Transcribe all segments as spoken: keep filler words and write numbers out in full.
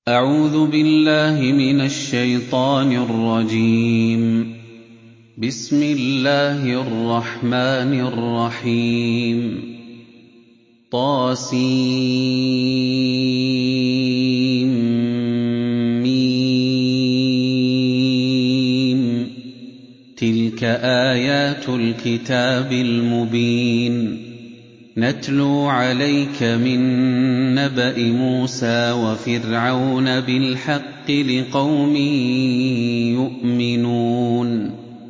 أعوذ بالله من الشيطان الرجيم. بسم الله الرحمن الرحيم. طاسيم ميم. تلك آيات الكتاب المبين. نتلو عليك من نبأ موسى وفرعون بالحق لقوم يؤمنون.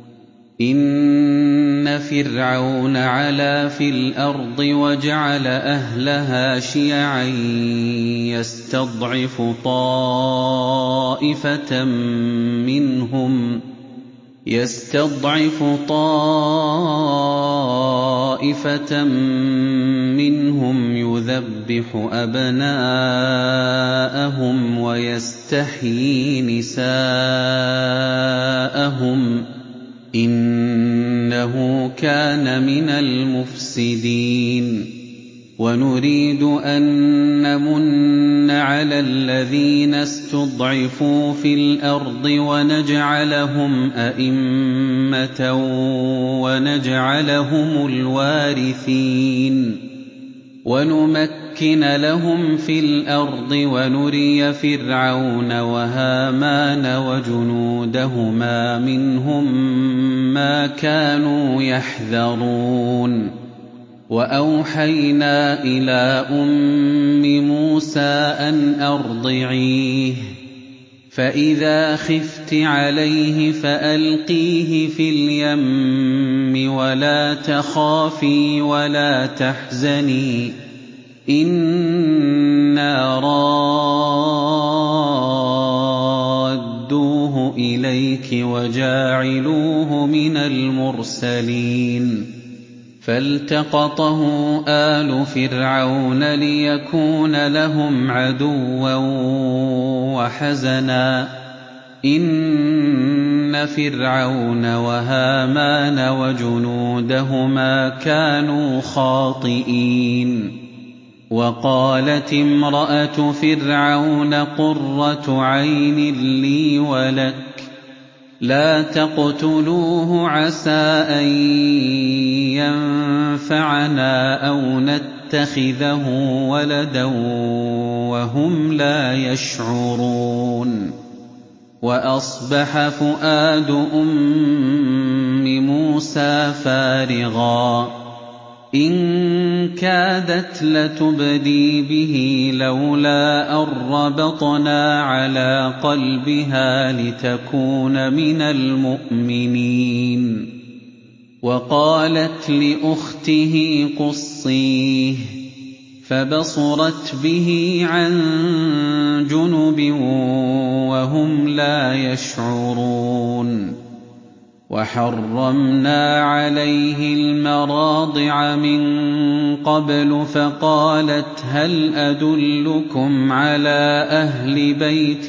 إن فرعون علا في الأرض وجعل أهلها شيعا يستضعف طائفة منهم يستضعف طائفة منهم يذبح أبناءهم ويستحيي نساءهم إنه كان من المفسدين. ونريد أن نمن على الذين استضعفوا في الأرض ونجعلهم أئمة ونجعلهم الوارثين ونمكن لهم في الأرض ونري فرعون وهامان وجنودهما منهم ما كانوا يحذرون. وأوحينا إلى أم موسى أن أرضعيه فإذا خفت عليه فألقيه في اليم ولا تخافي ولا تحزني إنا رادوه إليك وجاعلوه من المرسلين. فالتقطه آل فرعون ليكون لهم عدوا وحزنا إن فرعون وهامان وجنودهما كانوا خاطئين. وقالت امرأة فرعون قرة عين لي ولك لا تقتلوه عسى أن ينفعنا أو نتخذه ولدا وهم لا يشعرون. وأصبح فؤاد أم موسى فارغا إن كادت لتبدي به لولا أن ربطنا على قلبها لتكون من المؤمنين. وقالت لأخته قصيه فبصرت به عن جنب وهم لا يشعرون. وحرمنا عليه المراضع من قبل فقالت هل أدلكم على أهل بيت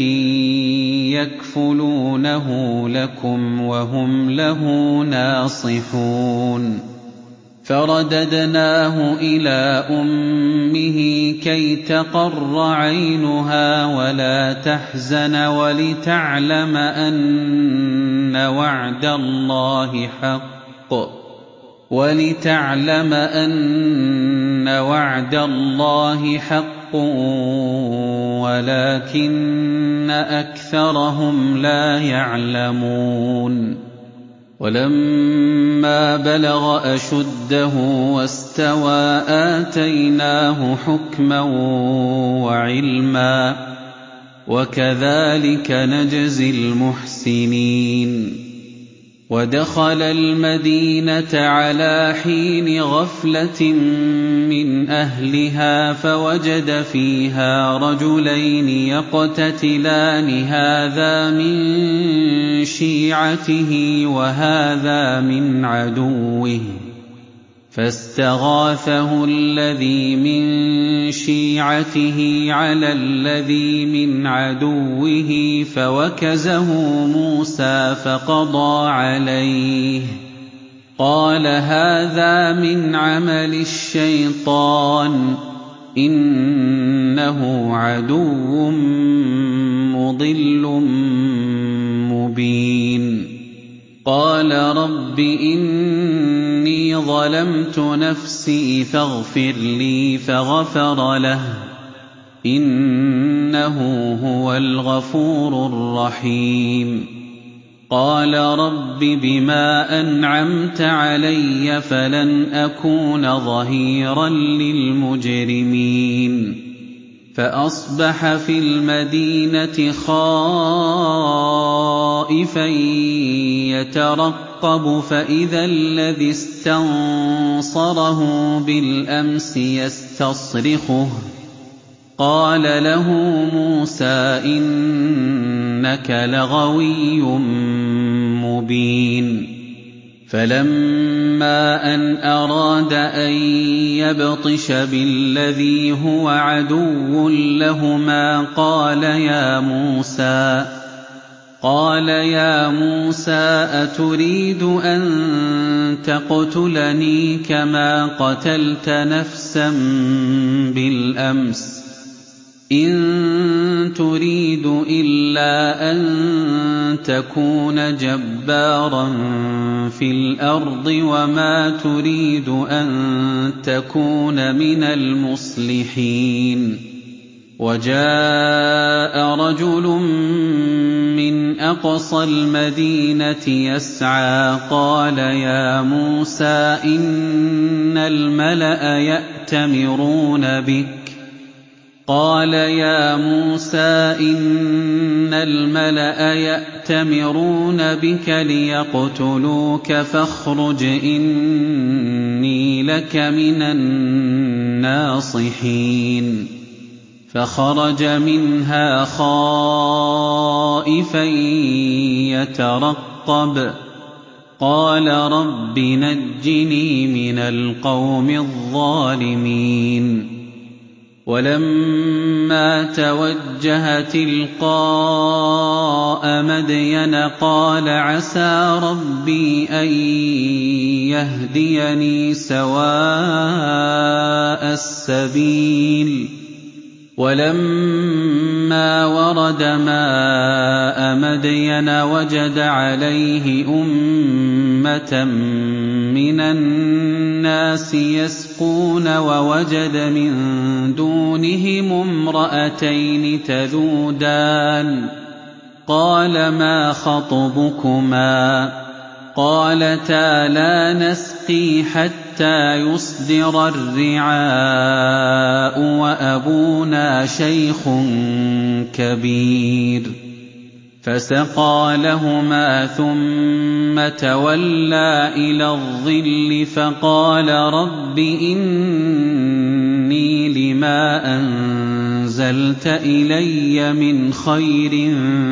يكفلونه لكم وهم له ناصحون. فرددناه إلى أمه كي تقر عينها ولا تحزن ولتعلم أن وعد الله حق ولتعلم أن وعد الله حق ولكن أكثرهم لا يعلمون. ولما بلغ أشده واستوى آتيناه حكما وعلما وكذلك نجزي المحسنين. ودخل المدينة على حين غفلة من أهلها فوجد فيها رجلين يقتتلان هذا من شيعته وهذا من عدوه فاستغاثه الذي من شيعته على الذي من عدوه فوكزه موسى فقضى عليه قال هذا من عمل الشيطان إنه عدو مُضِلٌّ مُّبِينٌ قَالَ رَبِّ إِنِّي ظَلَمْتُ نَفْسِي فَاغْفِرْ لِي فَغَفَرَ لَهُ إِنَّهُ هُوَ الْغَفُورُ الرَّحِيمُ قَالَ رَبِّ بِمَا أَنْعَمْتَ عَلَيَّ فَلَنْ أَكُونَ ظَهِيرًا لِّلْمُجْرِمِينَ فَأَصْبَحَ فِي الْمَدِينَةِ خَائِفًا يَتَرَقَّبُ فَإِذَا الَّذِي اسْتَنصَرَهُ بِالْأَمْسِ يَسْتَصْرِخُهُ قَالَ لَهُ مُوسَىٰ إِنَّكَ لَغَوِيٌّ مُّبِينٌ فَلَمَّا أَنْ أَرَادَ أَن يَبْطِشَ بِالَّذِي هُوَ عَدُوٌّ لَّهُمَا قَالَ يَا مُوسَىٰ قَالَ يَا مُوسَىٰ أَتُرِيدُ أَن تَقْتُلَنِي كَمَا قَتَلْتَ نَفْسًا بِالْأَمْسِ إِن تُرِيدُ إِلَّا أَن تَكُونَ جَبَّارًا فِي الْأَرْضِ وَمَا تُرِيدُ أَن تَكُونَ مِنَ الْمُصْلِحِينَ وَجَاءَ رَجُلٌ مِّنْ أَقْصَى الْمَدِينَةِ يَسْعَىٰ قَالَ يَا مُوسَىٰ إِنَّ الْمَلَأَ يَأْتَمِرُونَ بِكَ قال يا موسى إن الملأ يأتمرون بك ليقتلوك فاخرج إني لك من الناصحين فخرج منها خائفا يترقب قال رب نجني من القوم الظالمين ولما توجه تلقاء مدين قال عسى ربي أن يهديني سواء السبيل ولما ورد ماء مدين وجد عليه أمة من الناس يسقون ووجد من دونهم امرأتين تذودان قال ما خطبكما قالتا لا نسقي حتى يصدر الرعاء وأبونا شيخ كبير فسقى لهما ثم تولى إلى الظل فقال رب إني لما أنزلت إلي من خير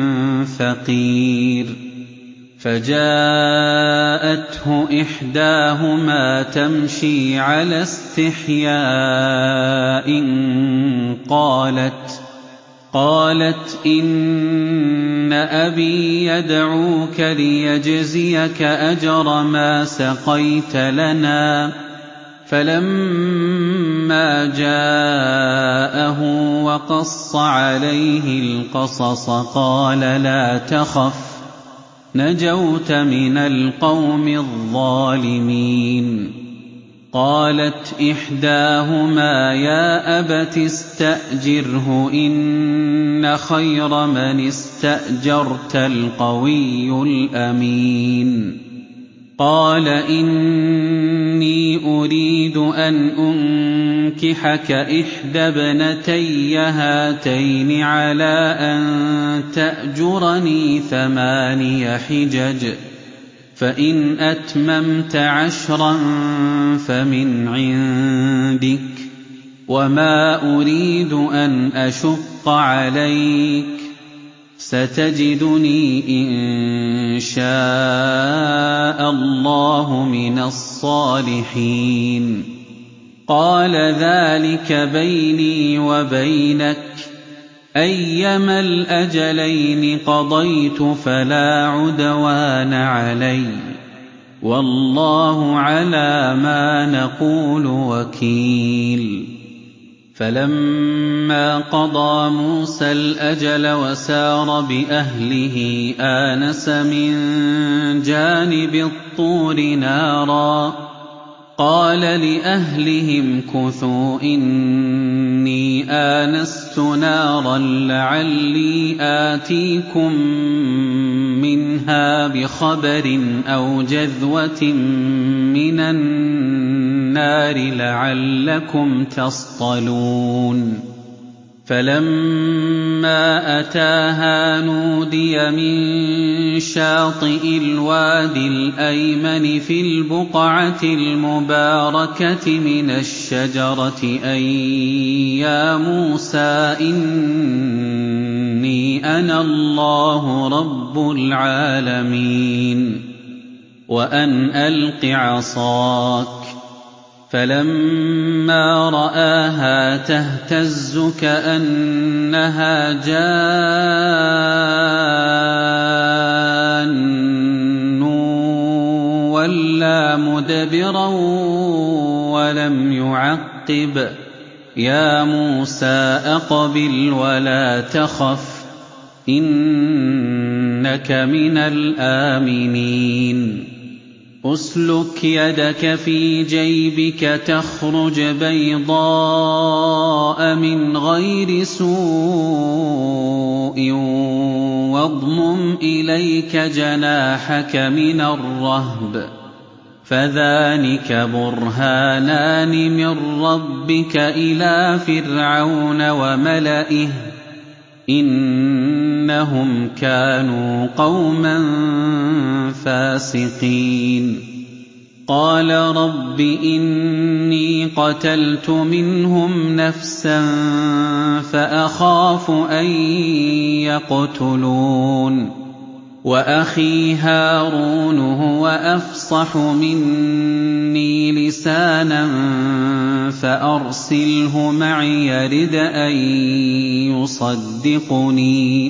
فقير فجاءته إحداهما تمشي على استحياء قالت قالت إن أبي يدعوك ليجزيك أجر ما سقيت لنا فلما جاءه وقص عليه القصص قال لا تخف نجوت من القوم الظالمين قالت إحداهما يا أبت استأجره إن خير من استأجرت القوي الأمين قال إني أريد أن أنكحك إحدى ابنتي هاتين على أن تأجرني ثماني حجج فإن أتممت عشرا فمن عندك وما أريد أن أشق عليك ستجدني إن شاء الله من الصالحين قال ذلك بيني وبينك أيما الأجلين قضيت فلا عدوان علي والله على ما نقول وكيل فَلَمَّا قَضَىٰ مُوسَى الْأَجَلَ وَسَارَ بِأَهْلِهِ آنَسَ مِن جَانِبِ الطُّورِ نَارًا قَالَ لِأَهْلِهِ امْكُثُوا إِنِّي آنَسْتُ نَارًا لَّعَلِّي آتِيكُم مِّنْهَا بِخَبَرٍ أَوْ جَذْوَةٍ مِّنَ النَّارِ لَعَلَّكُمْ تَصْطَلُونَ فَلَمَّا أَتَاهَا نُودِيَ مِن شَاطِئِ الْوَادِ الْأَيْمَنِ فِي الْبُقْعَةِ الْمُبَارَكَةِ مِنَ الشَّجَرَةِ أَن يَا مُوسَىٰ إِنِّي أَنَا اللَّهُ رَبُّ الْعَالَمِينَ وَأَنْ أَلْقِ عَصَاكَ فَلَمَّا رَآهَا تَهْتَزُّ كَأَنَّهَا جَانٌّ وَلَّىٰ مُدْبِرًا وَلَمْ يُعَقِّبْ يَا مُوسَىٰ أَقْبِلْ وَلَا تَخَفْ إِنَّكَ مِنَ الْآمِنِينَ أُسْلُكْ يَدَكَ فِي جَيْبِكَ تَخْرُجْ بَيْضَاءَ مِنْ غَيْرِ سُوءٍ وَاضْمُمْ إِلَيْكَ جَنَاحَكَ مِنَ الرَّهْبِ فَذَانِكَ بُرْهَانَانِ مِن رَّبِّكَ إِلَىٰ فِرْعَوْنَ وَمَلَئِهِ إِنَّهُمْ كَانُوا قَوْمًا فَاسِقِينَ قَالَ رَبِّ إِنِّي قَتَلْتُ مِنْهُمْ نَفْسًا فَأَخَافُ أَن يَقْتُلُونِ وَأَخِي هَارُونُ هُوَ أَفْصَحُ مِنِّي لِسَانًا فَأَرْسِلْهُ مَعِيَ يَرِدْ أَن يُصَدِّقُنِي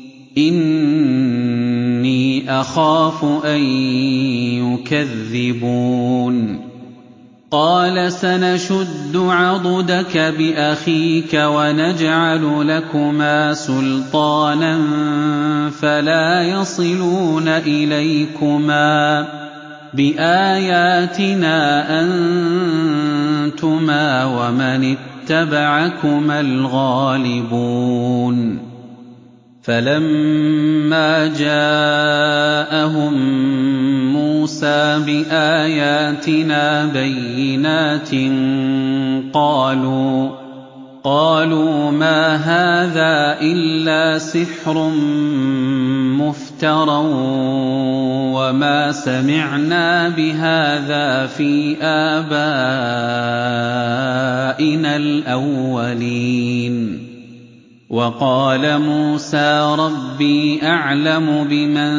إِنِّي أَخَافُ أَن يُكَذِّبُونِ قَالَ سَنَشُدُّ عَضُدَكَ بِأَخِيكَ وَنَجْعَلُ لَكُمَا سُلْطَانًا فَلَا يَصِلُونَ إِلَيْكُمَا بِآيَاتِنَا أَنتُمَا وَمَنِ اتَّبَعَكُمَا الْغَالِبُونَ فَلَمَّا جَاءَهُم مُّوسَىٰ بِآيَاتِنَا بَيِّنَاتٍ قَالُوا قَالُوا مَا هَٰذَا إِلَّا سِحْرٌ مُّفْتَرًى وَمَا سَمِعْنَا بِهَٰذَا فِي آبَائِنَا الْأَوَّلِينَ وَقَالَ مُوسَىٰ رَبِّي أَعْلَمُ بِمَن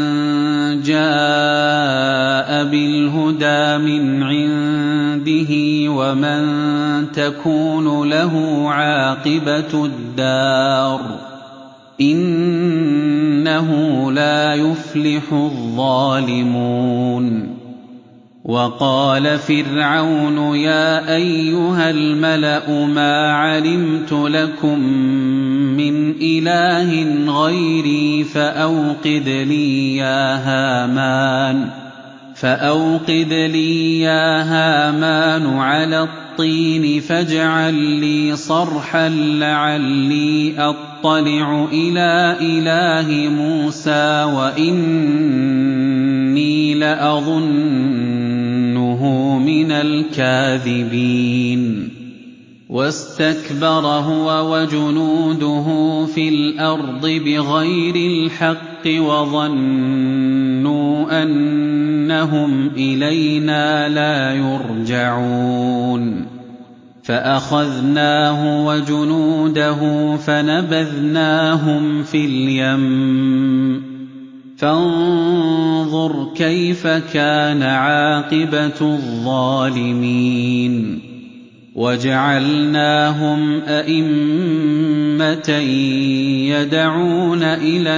جَاءَ بِالْهُدَىٰ مِنْ عِندِهِ وَمَن تَكُونُ لَهُ عَاقِبَةُ الدَّارِ ۖ إِنَّهُ لَا يُفْلِحُ الظَّالِمُونَ وَقَالَ فِرْعَوْنُ يَا أَيُّهَا الْمَلَأُ مَا عَلِمْتُ لَكُم مِّنْ إِلَٰهٍ غَيْرِي فَأَوْقِدْ لِي يَا هَامَانُ فَأَوْقِدْ لِي يَا هَامَانُ عَلَى الطِّينِ فَاجْعَل لِّي صَرْحًا لَّعَلِّي أَطَّلِعُ إِلَىٰ إِلَٰهِ مُوسَىٰ وَإِنِّي لَأَظُنُّهُ مِنَ الْكَاذِبِينَ وَاسْتَكْبَرَ هُوَ وَجُنُودُهُ فِي الْأَرْضِ بِغَيْرِ الْحَقِّ وَظَنُّوا أَنَّهُمْ إِلَيْنَا لَا يُرْجَعُونَ فَأَخَذْنَاهُ وَجُنُودَهُ فَنَبَذْنَاهُمْ فِي الْيَمِّ فَانظُرْ كَيْفَ كَانَ عَاقِبَةُ الظَّالِمِينَ وَجَعَلْنَاهُمْ أَئِمَّةً يَدْعُونَ إِلَى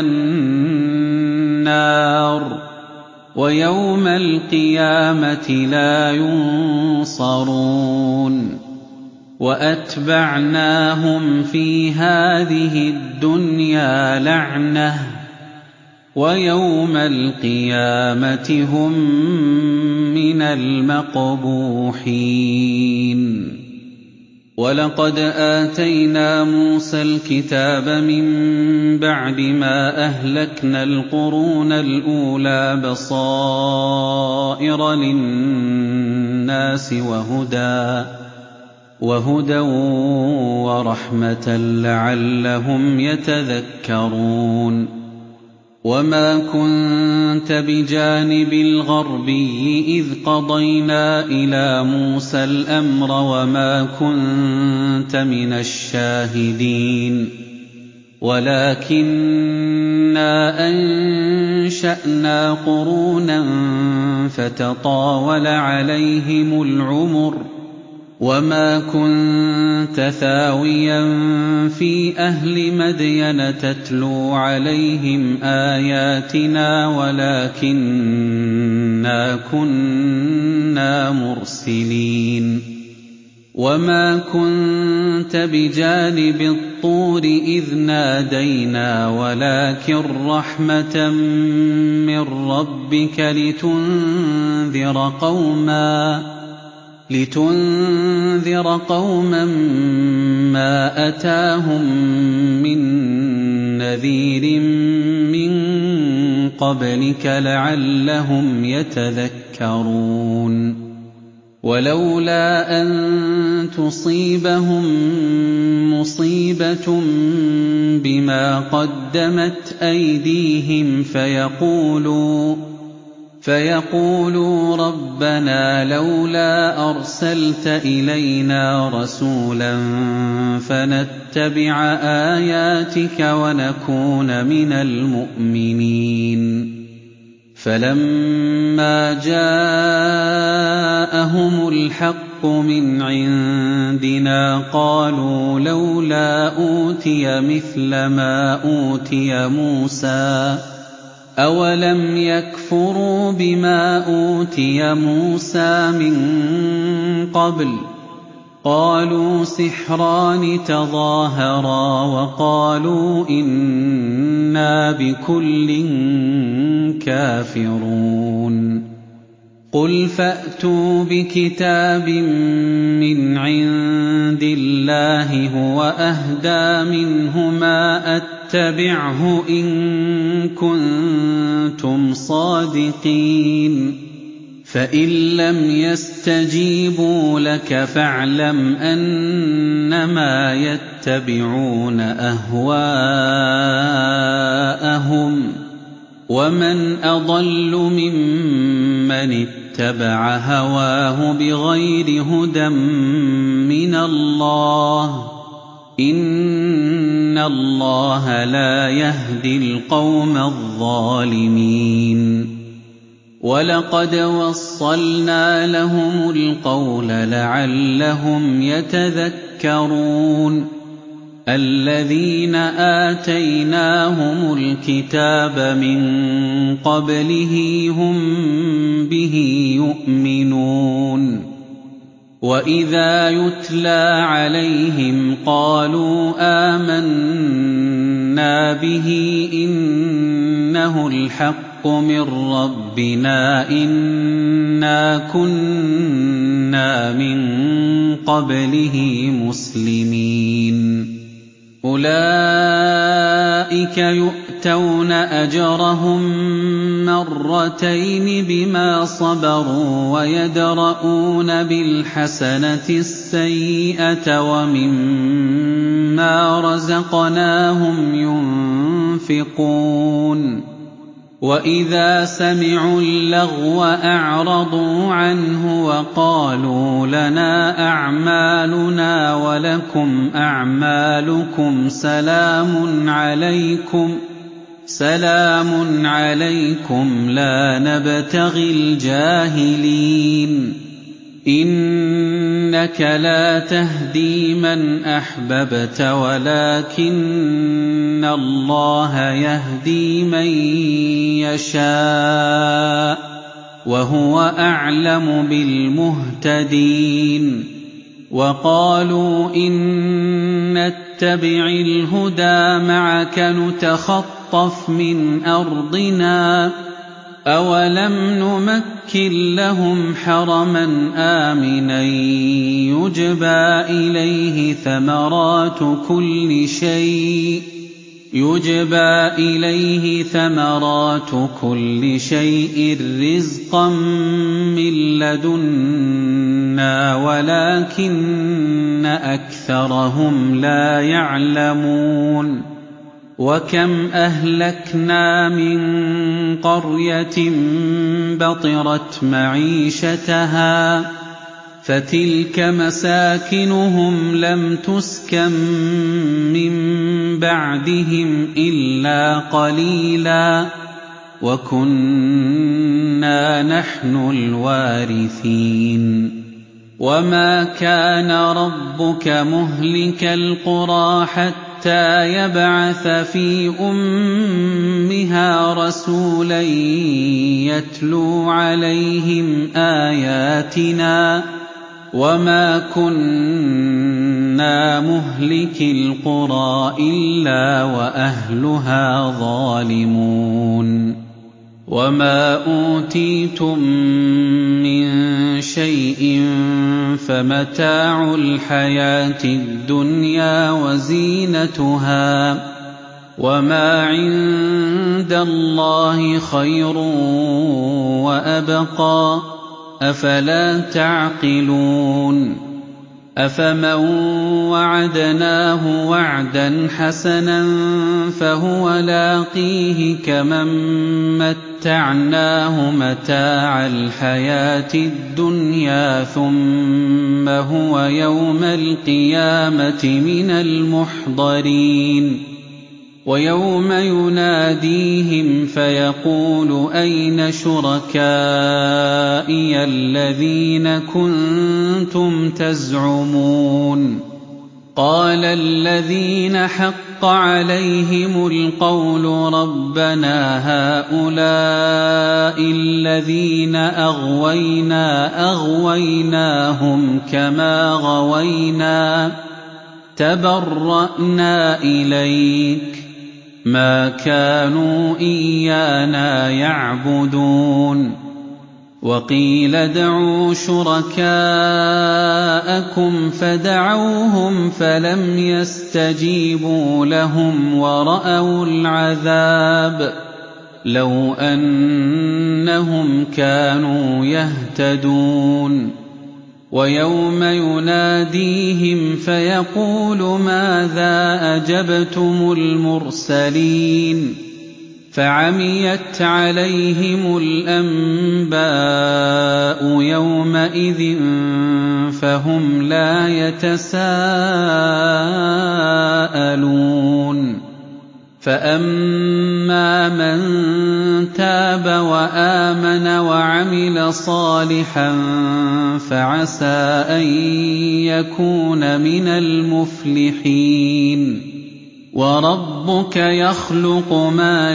النَّارِ وَيَوْمَ الْقِيَامَةِ لَا يُنصَرُونَ وَأَتْبَعْنَاهُمْ فِي هَٰذِهِ الدُّنْيَا لَعْنَةً ۖ وَيَوْمَ الْقِيَامَةِ هُم مِّنَ الْمَقْبُوحِينَ. وَلَقَدْ آتَيْنَا مُوسَى الْكِتَابَ مِن بَعْدِ مَا أَهْلَكْنَا الْقُرُونَ الْأُولَىٰ بَصَائِرَ لِلنَّاسِ وَهُدًى وَرَحْمَةً لَّعَلَّهُمْ يَتَذَكَّرُونَ. وَمَا كُنتَ بِجَانِبِ الْغَرْبِيِّ إِذْ قَضَيْنَا إِلَىٰ مُوسَى الْأَمْرَ وَمَا كُنتَ مِنَ الشَّاهِدِينَ وَلَٰكِنَّا أَنشَأْنَا قُرُونًا فَتَطَاوَلَ عَلَيْهِمُ الْعُمُرُ وَمَا كُنتَ ثَاوِيًا فِي أَهْلِ مَدْيَنَ تَتْلُو عَلَيْهِمْ آيَاتِنَا وَلَٰكِنَّا كُنَّا مُرْسِلِينَ. وَمَا كُنتَ بِجَانِبِ الطُّورِ إِذْ نَادَيْنَا وَلَٰكِن رَّحْمَةً مِّن رَّبِّكَ لِتُنذِرَ قَوْمًا لِتُنذِرَ قَوْمًا مَّا أَتَاهُم مِّن نَّذِيرٍ مِّن قَبْلِكَ لَعَلَّهُمْ يَتَذَكَّرُونَ. وَلَوْلَا أَن تُصِيبَهُم مُّصِيبَةٌ بِمَا قَدَّمَتْ أَيْدِيهِمْ فَيَقُولُوا فيقولوا رَبَّنَا لَوْلَا أَرْسَلْتَ إِلَيْنَا رَسُولًا فَنَتَّبِعَ آيَاتِكَ وَنَكُونَ مِنَ الْمُؤْمِنِينَ. فَلَمَّا جَاءَهُمُ الْحَقُّ مِنْ عِندِنَا قَالُوا لَوْلَا أُوتِيَ مِثْلَ مَا أُوتِيَ مُوسَىٰ أَوَلَمْ يَكْفُرُوا بِمَا أُوتِيَ مُوسَىٰ مِن قَبْلُ ۖ قَالُوا سِحْرَانِ تَظَاهَرَا وَقَالُوا إِنَّا بِكُلٍّ كَافِرُونَ. قُلْ فَأْتُوا بِكِتَابٍ مِّنْ عِندِ اللَّهِ هُوَ أَهْدَىٰ مِنْهُمَا أَتَّبِعْهُ إِن كُنتُمْ صَادِقِينَ. فَإِن لَّمْ يَسْتَجِيبُوا لَكَ فَاعْلَمْ أَنَّمَا يَتَّبِعُونَ أَهْوَاءَهُمْ ۚ وَمَنْ أَضَلُّ مِمَّنِ اتَّبَعَ هَوَاهُ بِغَيْرِ هُدًى مِّنَ اللَّهِ ۚ إِنَّ اللَّهَ لَا يَهْدِي الْقَوْمَ الظَّالِمِينَ. وَلَقَدْ وَصَّلْنَا لَهُمُ الْقَوْلَ لَعَلَّهُمْ يَتَذَكَّرُونَ. الَّذِينَ آتَيْنَاهُمُ الْكِتَابَ مِن قَبْلِهِ هُم بِهِ يُؤْمِنُونَ. وَإِذَا يُتْلَىٰ عَلَيْهِمْ قَالُوا آمَنَّا بِهِ إِنَّهُ الْحَقُّ مِن رَّبِّنَا إِنَّا كُنَّا مِن قَبْلِهِ مُسْلِمِينَ. أُولَٰئِكَ يُؤْتَوْنَ أَجْرَهُم مَّرَّتَيْنِ بِمَا صَبَرُوا وَيَدْرَءُونَ بِالْحَسَنَةِ السَّيِّئَةَ وَمِمَّا رَزَقْنَاهُمْ يُنفِقُونَ. وَإِذَا سَمِعُوا اللَّغْوَ أَعْرَضُوا عَنْهُ وَقَالُوا لَنَا أَعْمَالُنَا وَلَكُمْ أَعْمَالُكُمْ سَلَامٌ عَلَيْكُمْ سَلَامٌ عَلَيْكُمْ لَا نَبْتَغِي الْجَاهِلِينَ. إِنَّكَ لَا تَهْدِي مَنْ أَحْبَبْتَ وَلَٰكِنَّ اللَّهَ يَهْدِي مَن يَشَاءُ ۚ وَهُوَ أَعْلَمُ بِالْمُهْتَدِينَ. وقالوا إن نتبع الهدى معك نتخطف من أرضنا أولم نمكن لهم حرما آمنا يجبى إليه ثمرات كل شيء يجبى إليه ثمرات كل شيء رزقا من لدنا ولكن أكثرهم لا يعلمون وكم أهلكنا من قرية بطرت معيشتها فتلك مساكنهم لم تسكن من بعدهم إلا قليلا وكنا نحن الوارثين وما كان ربك مهلك القرى حتى يبعث في أمها رسولا يتلو عليهم آياتنا وما كنا مهلك القرى إلا وأهلها ظالمون وما أوتيتم من شيء فمتاع الحياة الدنيا وزينتها وما عند الله خير وأبقى أفلا تعقلون أفمن وعدناه وعدا حسنا فهو لاقيه كمن متعناه متاع الحياة الدنيا ثم هو يوم القيامة من المحضرين ويوم يناديهم فيقول أين شركائي الذين كنتم تزعمون قال الذين حق عليهم القول ربنا هؤلاء الذين أغوينا أغويناهم كما غوينا تبرأنا إليك ما كانوا إيانا يعبدون وقيل ادعوا شركاءكم فدعوهم فلم يستجيبوا لهم ورأوا العذاب لو أنهم كانوا يهتدون ويوم يناديهم فيقول ماذا أجبتم المرسلين فعميت عليهم الأنباء يومئذ فهم لا يتساءلون فأما من تاب وآمن وعمل صالحا فعسى أن يكون من المفلحين وربك يخلق ما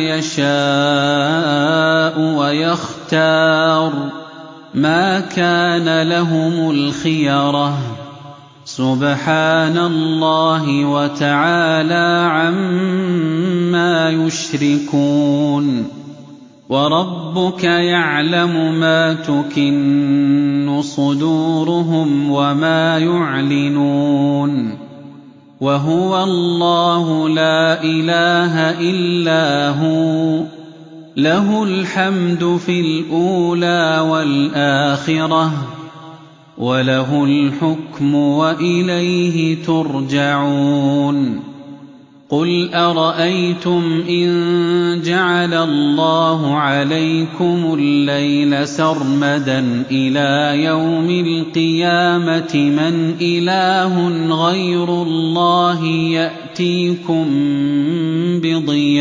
يشاء ويختار ما كان لهم الخيرة سبحان الله وتعالى عما يشركون وربك يعلم ما تكن صدورهم وما يعلنون وهو الله لا إله إلا هو له الحمد في الأولى والآخرة وله الحكم وإليه ترجعون قل أرأيتم إن جعل الله عليكم الليل سرمدا إلى يوم القيامة من إله غير الله يأتيكم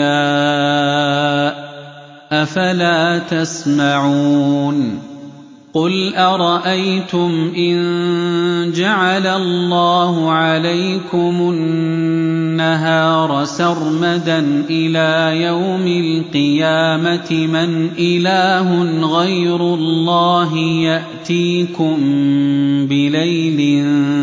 بضياء أفلا تسمعون قُلْ أَرَأَيْتُمْ إِن جَعَلَ اللَّهُ عَلَيْكُمُ النَّهَارَ سَرْمَدًا إِلَىٰ يَوْمِ الْقِيَامَةِ مَنْ إِلَٰهٌ غَيْرُ اللَّهِ يَأْتِيكُم بِلَيْلٍ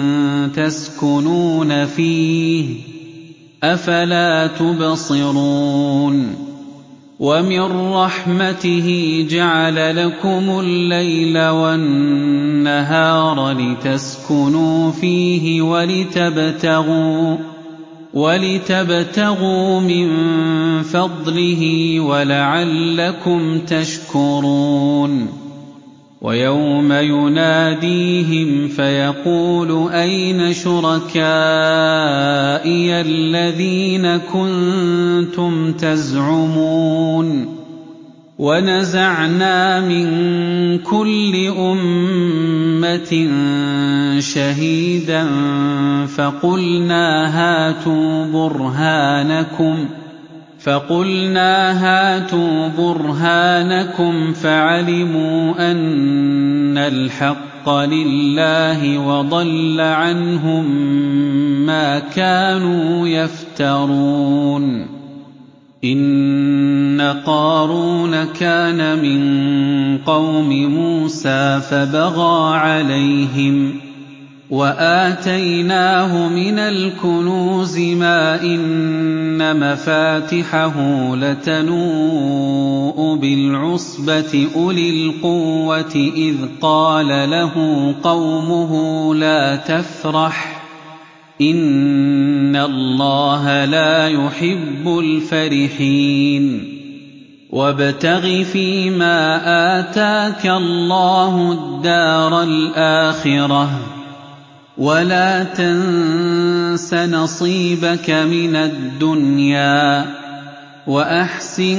تَسْكُنُونَ فِيهِ ۖ أَفَلَا تُبْصِرُونَ وَمِن رَّحْمَتِهِ جَعَلَ لَكُمُ اللَّيْلَ وَالنَّهَارَ لِتَسْكُنُوا فِيهِ وَلِتَبْتَغُوا, وَلِتَبْتَغُوا مِن فَضْلِهِ وَلَعَلَّكُمْ تَشْكُرُونَ وَيَوْمَ يُنَادِيهِمْ فَيَقُولُ أَيْنَ شُرَكَائِيَ الَّذِينَ كُنتُمْ تَزْعُمُونَ وَنَزَعْنَا مِن كُلِّ أُمَّةٍ شَهِيدًا فَقُلْنَا هَاتُوا بُرْهَانَكُمْ فَقُلْنَا هَاتُوا بُرْهَانَكُمْ فَعَلِمُوا أَنَّ الْحَقَّ لِلَّهِ وَضَلَّ عَنْهُم مَّا كَانُوا يَفْتَرُونَ إِنَّ قَارُونَ كَانَ مِن قَوْمِ مُوسَىٰ فَبَغَىٰ عَلَيْهِمْ وَآتَيْنَاهُ مِنَ الْكُنُوزِ مَا إِنَّ مَفَاتِحَهُ لَتَنُوءُ بِالْعُصْبَةِ أُولِي الْقُوَّةِ إِذْ قَالَ لَهُ قَوْمُهُ لَا تَفْرَحْ إِنَّ اللَّهَ لَا يُحِبُّ الْفَرِحِينَ وَابْتَغِ فِيمَا آتَاكَ اللَّهُ الدَّارَ الْآخِرَةَ وَلَا تَنسَ نَصِيبَكَ مِنَ الدُّنْيَا وَأَحْسِن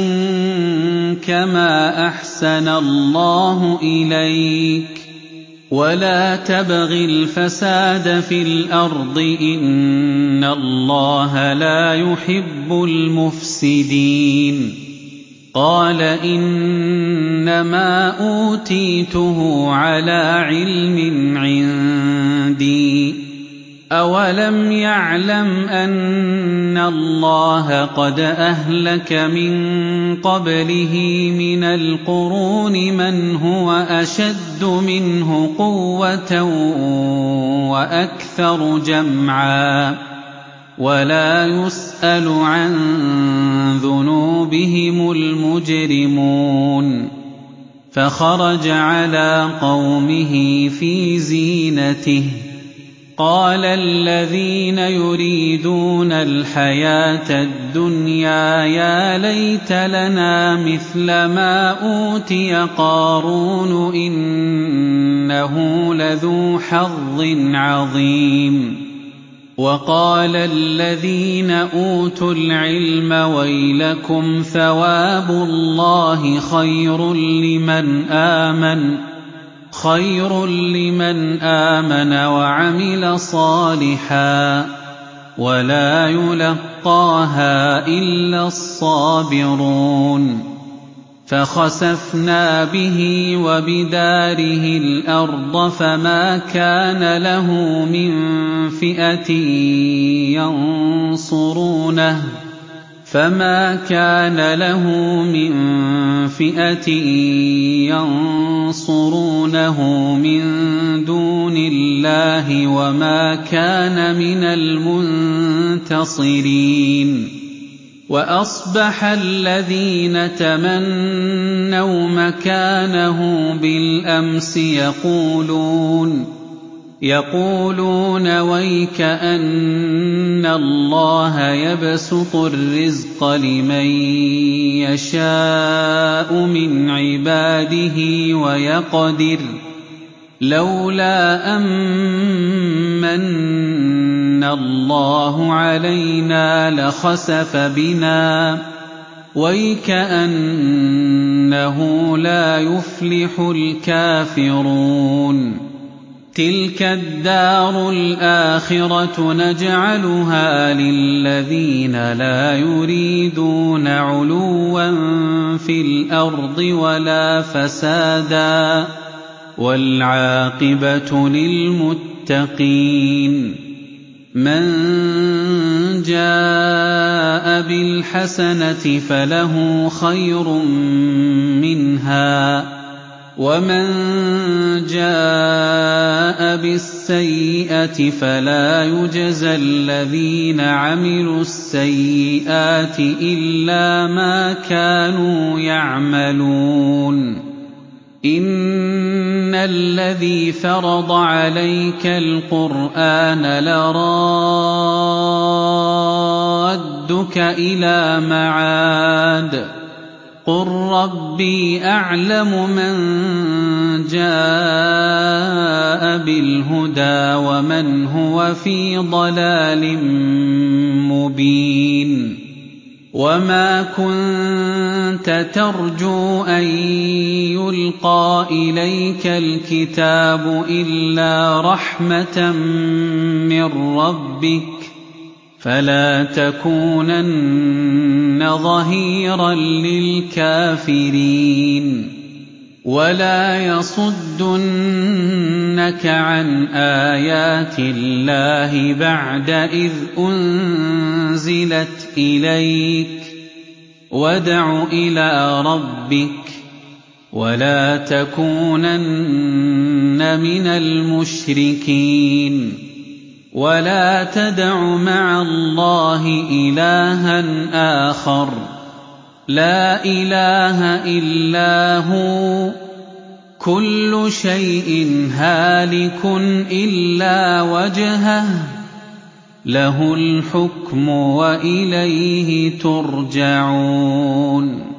كَمَا أَحْسَنَ اللَّهُ إِلَيْكَ وَلَا تَبْغِ الْفَسَادَ فِي الْأَرْضِ إِنَّ اللَّهَ لَا يُحِبُّ الْمُفْسِدِينَ قَالَ إِنَّمَا أُوتِيتُهُ عَلَىٰ عِلْمٍ عِندِي أَوَلَمْ يَعْلَمْ أَنَّ اللَّهَ قَدْ أَهْلَكَ مِن قَبْلِهِ مِنَ الْقُرُونِ مَنْ هُوَ أَشَدُّ مِنْهُ قُوَّةً وَأَكْثَرُ جَمْعًا وَلَا يُسْأَلُ عَن ذُنُوبِهِمُ الْمُجْرِمُونَ فَخَرَجَ عَلَىٰ قَوْمِهِ فِي زِينَتِهِ قَالَ الَّذِينَ يُرِيدُونَ الْحَيَاةَ الدُّنْيَا يَا لَيْتَ لَنَا مِثْلَ مَا أُوتِيَ قَارُونُ إِنَّهُ لَذُو حَظٍّ عَظِيمٍ وَقَالَ الَّذِينَ أُوتُوا الْعِلْمَ وَيْلَكُمْ ثَوَابُ اللَّهِ خَيْرٌ لِّمَنْ آمَنَ خَيْرٌ لِّمَنْ آمَنَ وَعَمِلَ صَالِحًا وَلَا يُلَقَّاهَا إِلَّا الصَّابِرُونَ فَخَسَفْنَا بِهِ وَبِدَارِهِ الْأَرْضَ فَمَا كَانَ لَهُ مِن فِئَةٍ يَنصُرُونَهُ فَمَا كَانَ لَهُ مِن فِئَةٍ يَنصُرُونَهُ مِن دُونِ اللَّهِ وَمَا كَانَ مِنَ الْمُنتَصِرِينَ وَأَصْبَحَ الَّذِينَ تَمَنَّوْا مَكَانَهُ بِالْأَمْسِ يَقُولُونَ يَقُولُونَ وَيْكَأَنَّ اللَّهَ يَبْسُطُ الرِّزْقَ لِمَن يَشَاءُ مِنْ عِبَادِهِ وَيَقْدِرُ لَوْلَا أَمَّنَّ اللَّهُ عَلَيْنَا لَخَسَفَ بِنَا وَيْكَأَنَّهُ لَا يُفْلِحُ الْكَافِرُونَ تِلْكَ الدَّارُ الْآخِرَةُ نَجْعَلُهَا لِلَّذِينَ لَا يُرِيدُونَ عُلُوًّا فِي الْأَرْضِ وَلَا فَسَادًا وَالْعَاقِبَةُ لِلْمُتَّقِينَ مَنْ جَاءَ بِالْحَسَنَةِ فَلَهُ خَيْرٌ مِّنْهَا وَمَنْ جَاءَ بِالسَّيِّئَةِ فَلَا يُجْزَى الَّذِينَ عَمِلُوا السَّيِّئَاتِ إِلَّا مَا كَانُوا يَعْمَلُونَ إِنَّ الَّذِي فَرَضَ عَلَيْكَ الْقُرْآنَ لَرَادُّكَ إِلَىٰ مَعَادٍ قُل رَّبِّي أَعْلَمُ مَن جَاءَ بِالْهُدَىٰ وَمَنْ هُوَ فِي ضَلَالٍ مُّبِينٍ وَمَا كُنتَ تَرْجُو أَن يُلْقَىٰ إِلَيْكَ الْكِتَابُ إِلَّا رَحْمَةً مِّن رَّبِّكَ فَلَا تَكُونَنَّ ظَهِيرًا لِّلْكَافِرِينَ وَلَا يَصُدُّنَّكَ عَنْ آيَاتِ اللَّهِ بَعْدَ إِذْ أُنزِلَتْ إِلَيْكَ وَادْعُ إِلَىٰ رَبِّكَ وَلَا تَكُونَنَّ مِنَ الْمُشْرِكِينَ وَلَا تَدْعُ مَعَ اللَّهِ إِلَٰهًا آخَرَ لَا إِلَٰهَ إِلَّا هُوَ كُلُّ شَيْءٍ هَالِكٌ إِلَّا وَجْهَهُ لَهُ الْحُكْمُ وَإِلَيْهِ تُرْجَعُونَ